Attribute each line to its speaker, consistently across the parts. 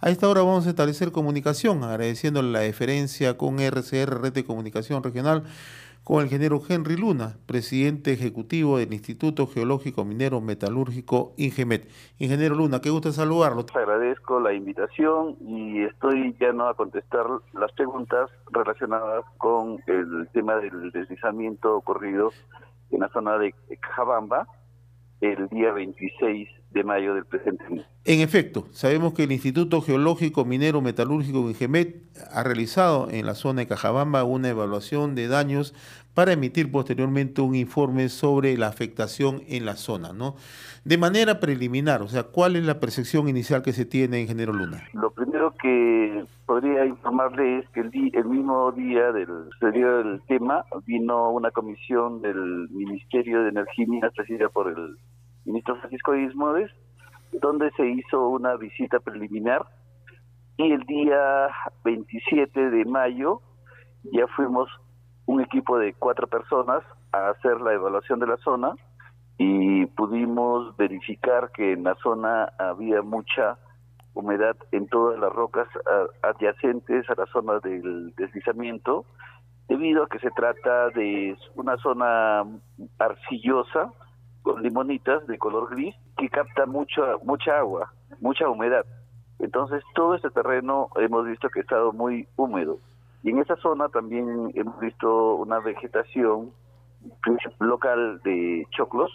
Speaker 1: A esta hora vamos a establecer comunicación, agradeciendo la deferencia con RCR, Red de Comunicación Regional, con el ingeniero Henry Luna, presidente ejecutivo del Instituto Geológico Minero Metalúrgico INGEMET. Ingeniero Luna, qué gusto saludarlo.
Speaker 2: Agradezco la invitación y estoy lleno a contestar las preguntas relacionadas con el tema del deslizamiento ocurrido en la zona de Cajabamba el día 26 de mayo del presente año.
Speaker 1: En efecto, sabemos que el Instituto Geológico Minero Metalúrgico INGEMET ha realizado en la zona de Cajabamba una evaluación de daños para emitir posteriormente un informe sobre la afectación en la zona, ¿no? De manera preliminar, o sea, ¿cuál es la percepción inicial que se tiene, ingeniero Luna?
Speaker 2: Lo primero que podría informarle es que el mismo día del sucedido del tema vino una comisión del Ministerio de Energía y Minas presidida por el ministro Francisco Ismodes, donde se hizo una visita preliminar, y el día 27 de mayo ya fuimos un equipo de 4 personas a hacer la evaluación de la zona y pudimos verificar que en la zona había mucha humedad en todas las rocas adyacentes a la zona del deslizamiento, debido a que se trata de una zona arcillosa con limonitas de color gris que capta mucha agua, mucha humedad. Entonces todo este terreno hemos visto que ha estado muy húmedo, y en esa zona también hemos visto una vegetación local de choclos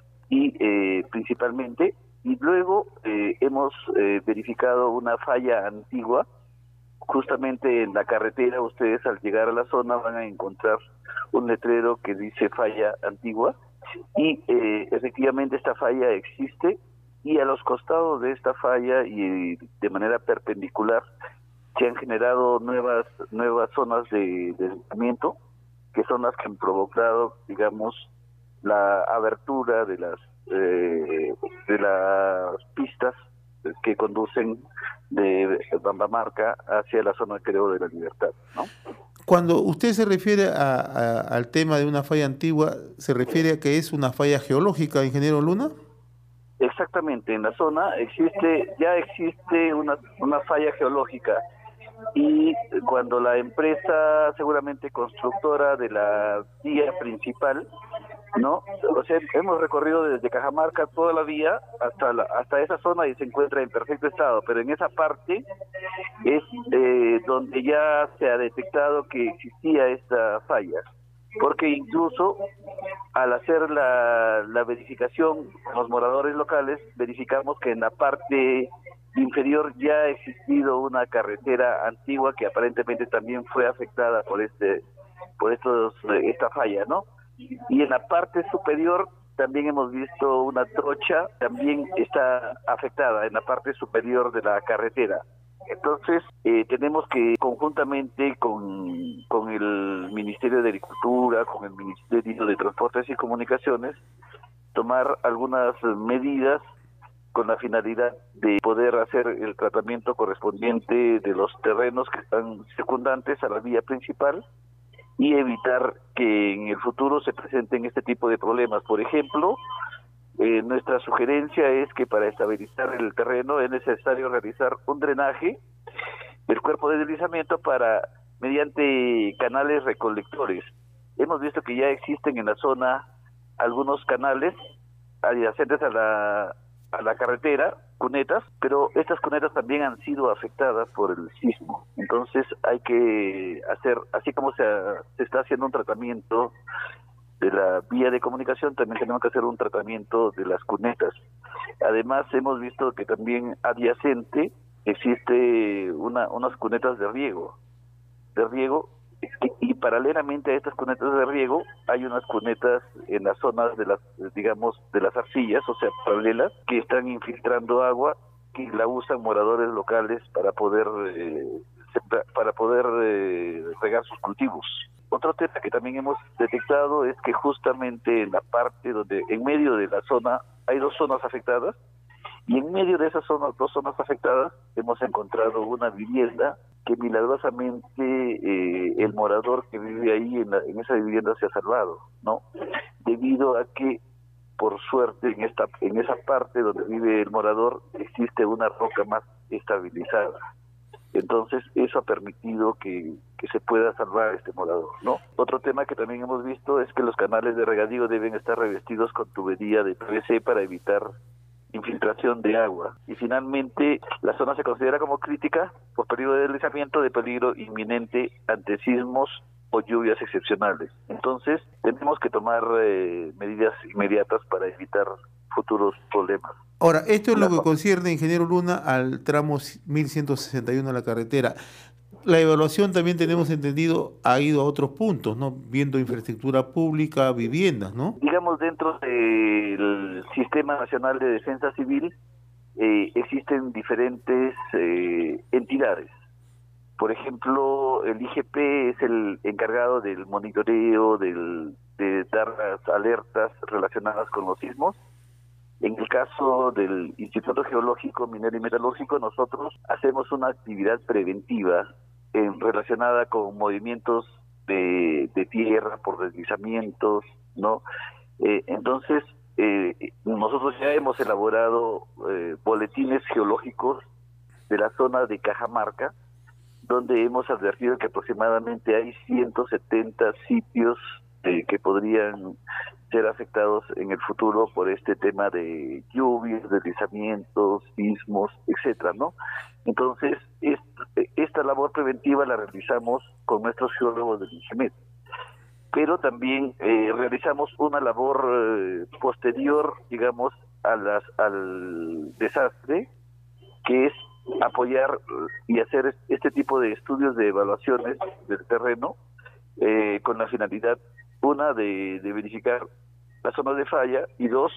Speaker 2: y principalmente, y luego hemos verificado una falla antigua justamente en la carretera. Ustedes al llegar a la zona van a encontrar un letrero que dice falla antigua, y efectivamente esta falla existe, y a los costados de esta falla y de manera perpendicular se han generado nuevas zonas de deslizamiento, que son las que han provocado, digamos, la abertura de las pistas que conducen de Bambamarca hacia la zona, creo, de la Libertad, ¿no?
Speaker 1: Cuando usted se refiere al tema de una falla antigua, ¿se refiere a que es una falla geológica, ingeniero Luna?
Speaker 2: Exactamente, en la zona ya existe una falla geológica, y cuando la empresa seguramente constructora de la vía principal, ¿no? O sea, hemos recorrido desde Cajamarca toda la vía hasta esa zona y se encuentra en perfecto estado, pero en esa parte es donde ya se ha detectado que existía esta falla, porque incluso al hacer la verificación con los moradores locales, verificamos que en la parte inferior ya ha existido una carretera antigua que aparentemente también fue afectada por esta falla, ¿no? Y en la parte superior también hemos visto una trocha, también está afectada en la parte superior de la carretera. Entonces, tenemos que conjuntamente con el Ministerio de Agricultura, con el Ministerio de Transportes y Comunicaciones, tomar algunas medidas con la finalidad de poder hacer el tratamiento correspondiente de los terrenos que están circundantes a la vía principal, y evitar que en el futuro se presenten este tipo de problemas. Por ejemplo, nuestra sugerencia es que para estabilizar el terreno es necesario realizar un drenaje del cuerpo de deslizamiento mediante canales recolectores. Hemos visto que ya existen en la zona algunos canales adyacentes a la carretera, cunetas, pero estas cunetas también han sido afectadas por el sismo. Entonces hay que hacer, así como se está haciendo un tratamiento de la vía de comunicación, también tenemos que hacer un tratamiento de las cunetas. Además, hemos visto que también adyacente existe unas cunetas de riego, y paralelamente a estas cunetas de riego hay unas cunetas en las zonas de las arcillas, o sea, paralelas, que están infiltrando agua, que la usan moradores locales para poder regar sus cultivos. Otro tema que también hemos detectado es que justamente en la parte donde, en medio de la zona, hay 2 zonas afectadas, y en medio de esas 2 zonas afectadas hemos encontrado una vivienda que milagrosamente el morador que vive ahí en esa vivienda se ha salvado, ¿no? Debido a que, por suerte, en esa parte donde vive el morador existe una roca estabilizada. Entonces, eso ha permitido que se pueda salvar este morador, ¿no? Otro tema que también hemos visto es que los canales de regadío deben estar revestidos con tubería de PVC para evitar infiltración de agua. Y finalmente, la zona se considera como crítica por peligro de deslizamiento de peligro inminente ante sismos o lluvias excepcionales. Entonces, tenemos que tomar medidas inmediatas para evitar futuros problemas.
Speaker 1: Ahora, esto es lo que concierne, ingeniero Luna, al tramo 1161 de la carretera. La evaluación también tenemos entendido ha ido a otros puntos, ¿no? Viendo infraestructura pública, viviendas, ¿no?
Speaker 2: Digamos, dentro del Sistema Nacional de Defensa Civil existen diferentes entidades. Por ejemplo, el IGP es el encargado del monitoreo, de dar las alertas relacionadas con los sismos. En el caso del Instituto Geológico, Minero y Metalúrgico, nosotros hacemos una actividad preventiva relacionada con movimientos de tierra por deslizamientos, ¿no? Entonces, nosotros ya hemos elaborado boletines geológicos de la zona de Cajamarca, donde hemos advertido que aproximadamente hay 170 sitios que podrían ser afectados en el futuro por este tema de lluvias, deslizamientos, sismos, etcétera, ¿no? Entonces, esta labor preventiva la realizamos con nuestros geólogos del INGEMET, pero también realizamos una labor posterior, digamos, al desastre, que es apoyar y hacer este tipo de estudios de evaluaciones del terreno con la finalidad, una, de verificar la zona de falla, y dos,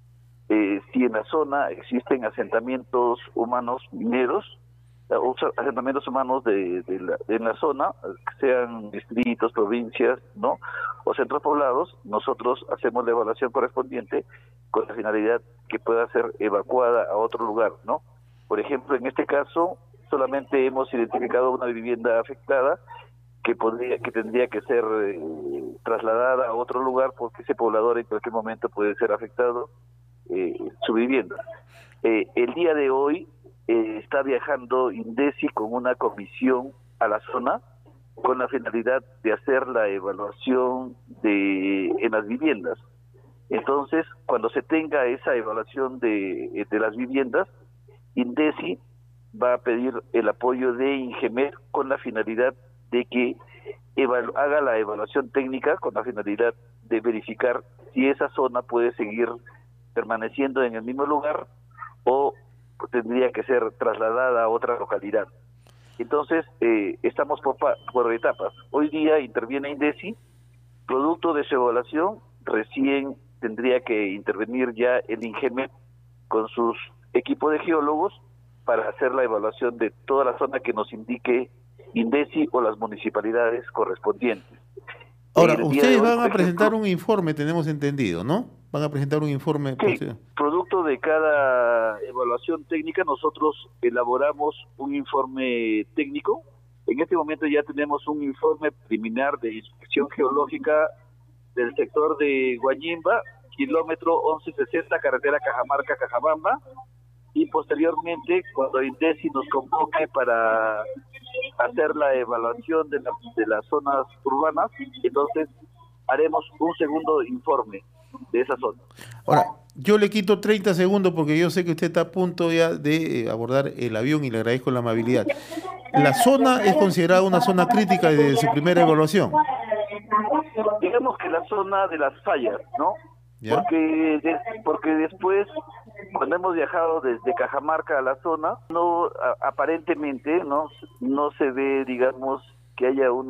Speaker 2: si en la zona existen asentamientos humanos mineros, o asentamientos humanos en la zona, sean distritos, provincias, ¿no?, o centros poblados. Nosotros hacemos la evaluación correspondiente con la finalidad que pueda ser evacuada a otro lugar, ¿no? Por ejemplo, en este caso, solamente hemos identificado una vivienda afectada que tendría que ser trasladada a otro lugar, porque ese poblador en cualquier momento puede ser afectado su vivienda. El día de hoy está viajando INDECI con una comisión a la zona con la finalidad de hacer la evaluación en las viviendas. Entonces, cuando se tenga esa evaluación de las viviendas, INDECI va a pedir el apoyo de INGEMET con la finalidad de que haga la evaluación técnica, con la finalidad de verificar si esa zona puede seguir permaneciendo en el mismo lugar o tendría que ser trasladada a otra localidad. Entonces, estamos por etapas. Hoy día interviene INDECI, producto de su evaluación, recién tendría que intervenir ya el INGEMET con sus equipos de geólogos para hacer la evaluación de toda la zona que nos indique INDECI o las municipalidades correspondientes.
Speaker 1: Ahora, ustedes van a presentar un informe, tenemos entendido, ¿no? Van a presentar un informe.
Speaker 2: Sí, producto de cada evaluación técnica, nosotros elaboramos un informe técnico. En este momento ya tenemos un informe preliminar de inspección geológica del sector de Guañimba, kilómetro 1160, carretera Cajamarca-Cajabamba, y posteriormente, cuando INDECI nos convoque para hacer la evaluación de las zonas urbanas, entonces haremos un segundo informe de esa zona.
Speaker 1: Ahora, yo le quito 30 segundos porque yo sé que usted está a punto ya de abordar el avión y le agradezco la amabilidad. ¿La zona es considerada una zona crítica desde su primera evaluación?
Speaker 2: Digamos que la zona de las fallas, ¿no?
Speaker 1: ¿Ya?
Speaker 2: Porque después, cuando hemos viajado desde Cajamarca a la zona, aparentemente no se ve, digamos, que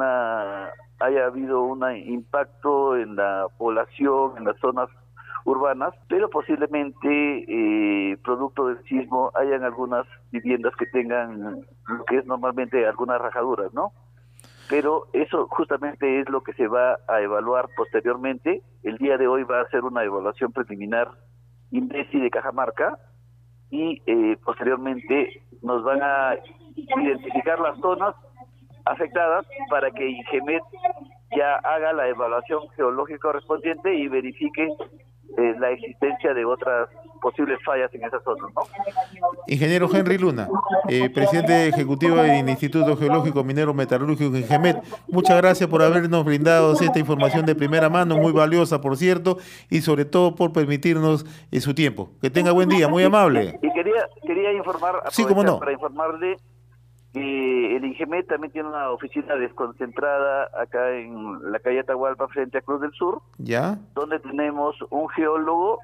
Speaker 2: haya habido un impacto en la población, en las zonas urbanas, pero posiblemente producto del sismo hayan algunas viviendas que tengan lo que es normalmente algunas rajaduras, ¿no? Pero eso justamente es lo que se va a evaluar posteriormente. El día de hoy va a hacer una evaluación preliminar INDECI de Cajamarca y posteriormente nos van a identificar las zonas afectadas para que INGEMET ya haga la evaluación geológica correspondiente y verifique la existencia de otras posibles fallas en esa zona, ¿no?
Speaker 1: Ingeniero Henry Luna, presidente ejecutivo del Instituto Geológico Minero Metalúrgico INGEMET, muchas gracias por habernos brindado esta información de primera mano, muy valiosa, por cierto, y sobre todo por permitirnos su tiempo. Que tenga buen día, muy amable.
Speaker 2: Y quería informar,
Speaker 1: sí, cómo no,
Speaker 2: para informarle que el INGEMET también tiene una oficina desconcentrada acá en la calle Atahualpa frente a Cruz del Sur,
Speaker 1: ¿ya?
Speaker 2: Donde tenemos un geólogo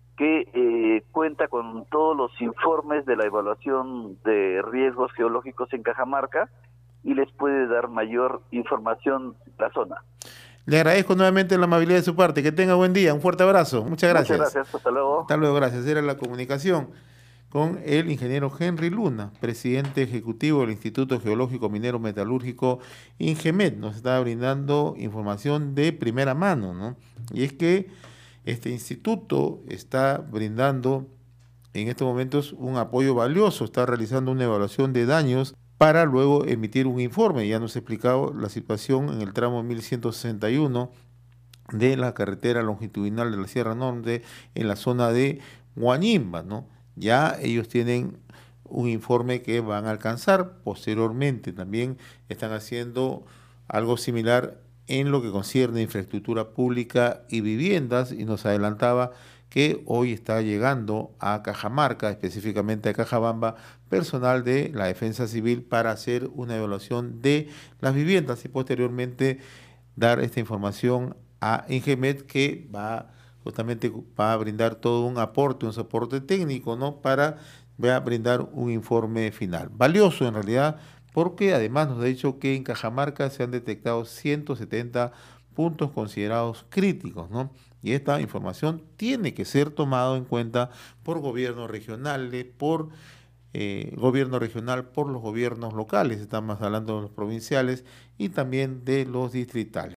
Speaker 2: que cuenta con todos los informes de la evaluación de riesgos geológicos en Cajamarca y les puede dar mayor información de la zona.
Speaker 1: Le agradezco nuevamente la amabilidad de su parte. Que tenga buen día. Un fuerte abrazo. Muchas gracias.
Speaker 2: Muchas gracias. Hasta luego.
Speaker 1: Hasta luego. Gracias. Era la comunicación con el ingeniero Henry Luna, presidente ejecutivo del Instituto Geológico Minero Metalúrgico INGEMET. Nos está brindando información de primera mano, ¿no? Y es que este instituto está brindando en estos momentos un apoyo valioso, está realizando una evaluación de daños para luego emitir un informe. Ya nos ha explicado la situación en el tramo 1161 de la carretera longitudinal de la Sierra Norte en la zona de Huañimba, ¿no? Ya ellos tienen un informe que van a alcanzar. Posteriormente también están haciendo algo similar en lo que concierne a infraestructura pública y viviendas, y nos adelantaba que hoy está llegando a Cajamarca, específicamente a Cajabamba, personal de la Defensa Civil para hacer una evaluación de las viviendas y posteriormente dar esta información a INGEMET, que justamente va a brindar todo un aporte, un soporte técnico, ¿no? Para brindar un informe final. Valioso en realidad, porque además nos ha dicho que en Cajamarca se han detectado 170 puntos considerados críticos, ¿no? Y esta información tiene que ser tomada en cuenta por gobiernos regionales, por gobierno regional, por los gobiernos locales, estamos hablando de los provinciales y también de los distritales.